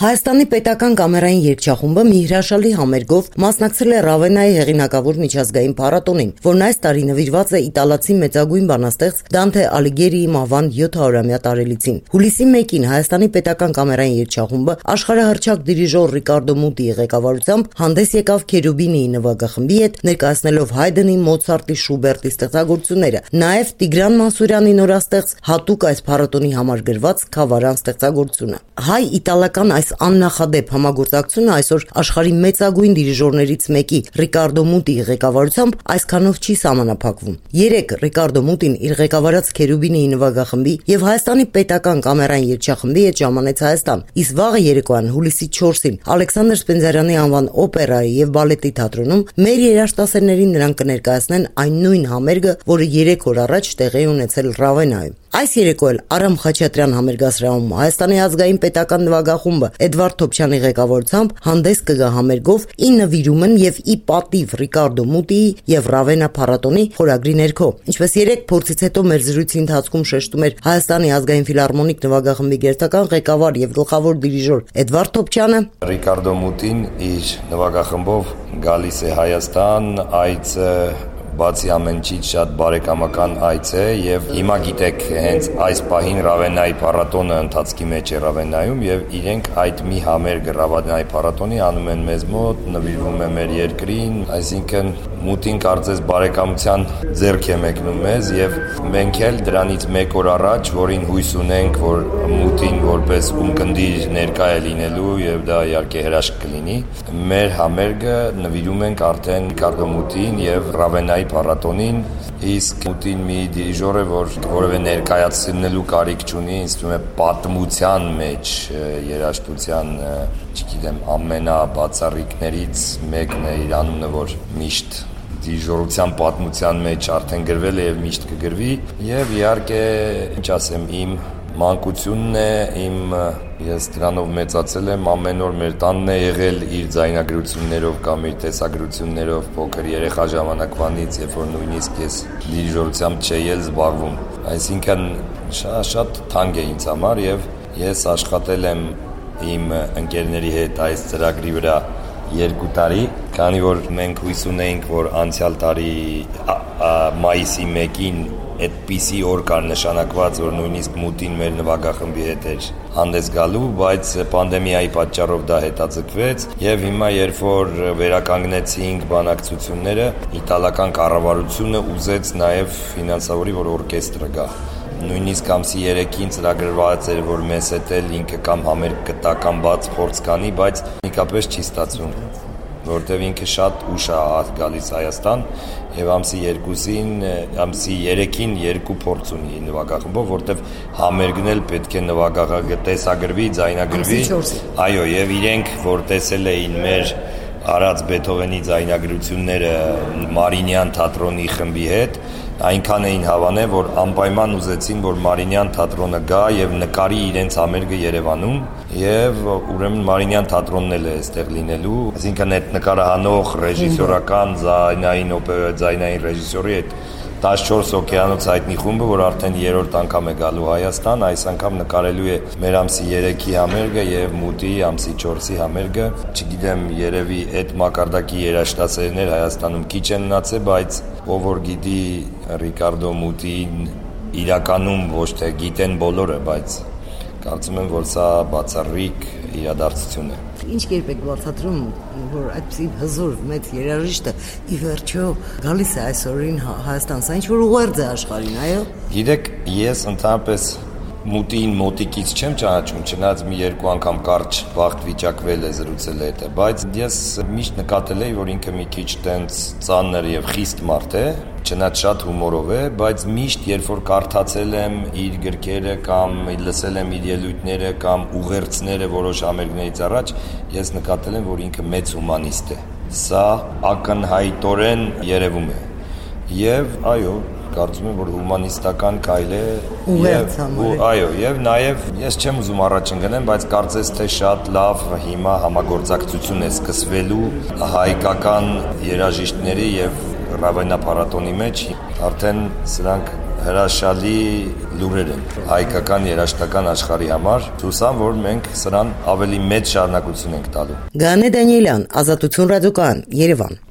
Հայաստանի պետական կամերային երգչախումբը մի հրաշալի համերգով մասնակցել է Ռավենայի հեղինակավոր միջազգային փառատոնին, որն այս տարի նվիրված է իտալացի մեծագույն բանաստեղծ Դանթե Ալիգերիի մահվան 700-ամյա տարելիցին։ Հուլիսի 1-ին Հայաստանի պետական կամերային երգչախումբը աշխարհահռչակ դիրիժոր Ռիկարդո Մուտիի ղեկավարությամբ հանդես եկավ Քերուբինիի նվագախմբի հետ, ներկայացնելով Հայդենի, Մոցարտի, Շուբերտի ստեղծագործությունները, նաև Տիգրան Մանսուրյանի նորաստեղծ հատուկ այս փառատոնի համար գրված Քավարան ստեղծագործությունը։ Հայ-իտալական այս աննախադեպ համագործակցությունը այսօր աշխարհի մեծագույն դիրիժորներից մեկի Ռիկարդո Մուտիի ղեկավարությամբ այսքանով չի սահմանափակվում։ Երեկ Ռիկարդո Մուտին իր ղեկավարած Քերուբինիի նվագախմբի եւ Հայաստանի պետական կամերային երգչախմբի հետ ժամանեց Հայաստան, իսկ վաղը երեկոյան հուլիսի 4-ին Ալեքսանդր Սպենդիարյանի անվան օպերայի եւ բալետի թատրոնում մեր երաժշտասերներին նրանք կներկայացնեն այն նույն համերգը, որը 3 օր առաջ տեղի ունեցել Ռավենայում։ Այս երեկո էլ Արամ Խաչատրյան համերգասրահում Հայաստանի ազգային պետական նվագախումբը Էդվարդ Թոփչյանի ղեկավարությամբ հանդես կգա համերգով ի նվիրումն եւ ի պատիվ Ռիկարդո Մուտիի եւ Ռավենա փառատոնի խորագրի ներքո։ Ինչպես երեք փորձից հետո մեր զրույցի ընթացքում շեշտում էր Հայաստանի ազգային ֆիլհարմոնիկ նվագախմբի գերտական ղեկավար եւ գլխավոր դիրիժոր Էդվարդ Թոփչյանը, Ռիկարդո Մուտին իր նվագախմբով գալիս է Հայաստան, այցը բացի ամենից շատ բարեկամական այց է եւ հիմա գիտեք հենց այս պահին Ռավենայի փառատոնը ընթացքի մեջ է Ռավենայում եւ իրենք այդ մի համերգը Ռավենայի փառատոնի անում են մեզ մոտ, նվիրվում է մեր երկրին, այսինքն Մուտին կարծես բարեկամության ձեռք է մեկնում մեզ եւ մենք էլ դրանից 1 օր առաջ, որին հույս ունենք, որ Մուտին որպես ունկնդիր ներկա է լինելու եւ դա իհարկե հրաշք կլինի, մեր համերգը նվիրում ենք արդեն Ռիկարդո Մուտին եւ Ռավենայի փառատոնին, իսկ Մուտին մի դիրիժոր է, որ որևէ ներկայացնելու կարիք չունի, ինձ թվում է պատմության մեջ երաժշտության, չգիտեմ, ամենաբացառիկներից մեկն է, իր անունը որ միշտ դիրիժորության պատմության մեջ արդեն գրվել է եւ միշտ կգրվի եւ իհարկե ինչ ասեմ իմ մանկությունն է, ես դրանով մեծացել եմ, ամեն օր մեր տանն է եղել իր ձայնագրություններով կամ իր տեսագրություններով փոքր երեխա ժամանակվանից, երբ որ նույնիսկ ես դիրիժորությամբ չէի էլ զբաղվում։ Այսինքն շատ թանկ է ինձ համար եւ ես աշխատել եմ իմ ընկերների հետ այս ծրագրի վրա 2 տարի, քանի որ մենք հույս ունեինք, որ անցյալ տարի մայիսի 1-ին այդպիսի օր կար նշանակված, որ նույնիսկ Մուտին մեր նվագախմբի հետ էր հանդես գալու, բայց պանդեմիայի պատճառով դա հետաձգվեց եւ հիմա երբ որ վերականգնեցինք բանակցությունները, իտալական կառավարությունը ուզեց նաեւ ֆինանսավորի, որ օրկեստրը գա։ Նույնիսկ ամսի 3-ին ծրագրված էր, որ մեզ հետ էլ ինքը կամ համերգ կտա կամ բաց փորձ կանի, բայց նույնիսկ չի ստացվում, որտեվ ինքը շատ ուշ է գալիս Հայաստան եւ ամսի 2-ին, ամսի 3-ին 2 փորձ ունի նվագախմբով, որտեվ համերգն էլ պետք է նվագախմբը տեսագրվի, ձայնագրվի։ Այո, եւ իրենք որ տեսել էին մեր Արաց Բեթհովենի ձայնագրությունները Մարինյան թատրոնի խմբի հետ, այնքան էին հավանել, որ անպայման ուզեցին, որ Մարինյան թատրոնը գա եւ նկարի իրենց համերգը Երևանում եւ ուրեմն Մարինյան թատրոնն էլ է այստեղ լինելու, այսինքն այդ նկարահանող ռեժիսորական ձայնային ռեժիսորի այդ 14 օկեանոց հայտնի խումբը, որ արդեն 3-րդ անգամ է գալու Հայաստան, այս անգամ նկարելու է մեր ամսի 3-ի համերգը եւ Մուտիի ամսի 4-ի համերգը։ Չգիտեմ, երևի այդ մակարդակի երաժշտասերներ Հայաստանում քիչ են մնացել, բայց ով որ գիտի Ռիկարդո Մուտիին իրականում ոչ թե գիտեն բոլորը, բայց կարծում եմ, որ սա բացառիկ իրադարձություն է։ Ինչ կերպ եք բացատրում, որ այդպիսի հզոր մեծ երաժիշտը ի վերջո գալիս է այսօրին Հայաստան, սա ինչ որ ուղերձ է աշխարհին, այո։ Գիտեք, ես ընդհանրապես Մուտիին մոտիկից չեմ ճանաչում, չնայած մի 2 անգամ կարճ վաղտ վիճակվել է զրուցել հետ, բայց ես միշտ նկատել եմ, որ ինքը մի քիչ տենց ծանր եւ խիստ մարդ է, չնայած շատ հումորով է, բայց միշտ երբ որ կարդացել եմ իր գրքերը կամ լսել եմ իր ելույթները կամ ուղերձները որոշ համերգներից առաջ, ես նկատել եմ, որ ինքը մեծ հումանիստ է։ Սա ակնհայտորեն երևում է։ Եվ այո, կարծում եմ, որ հումանիստական քայլ է եւ նաեւ ես չեմ ուզում առաջ ընկնեմ, բայց կարծես թե շատ լավ հիմա համագործակցություն է սկսվելու հայկական երաժիշտների եւ Ռավենա փառատոնի մեջ, արդեն սրանք հրաշալի լուրեր են հայկական երաժշտական աշխարհի համար։ Հուսամ, որ մենք սրան ավելի մեծ շարունակություն ենք տալու։ Գանե Դանիելյան, Ազատություն ռադիոկայան, Երևան։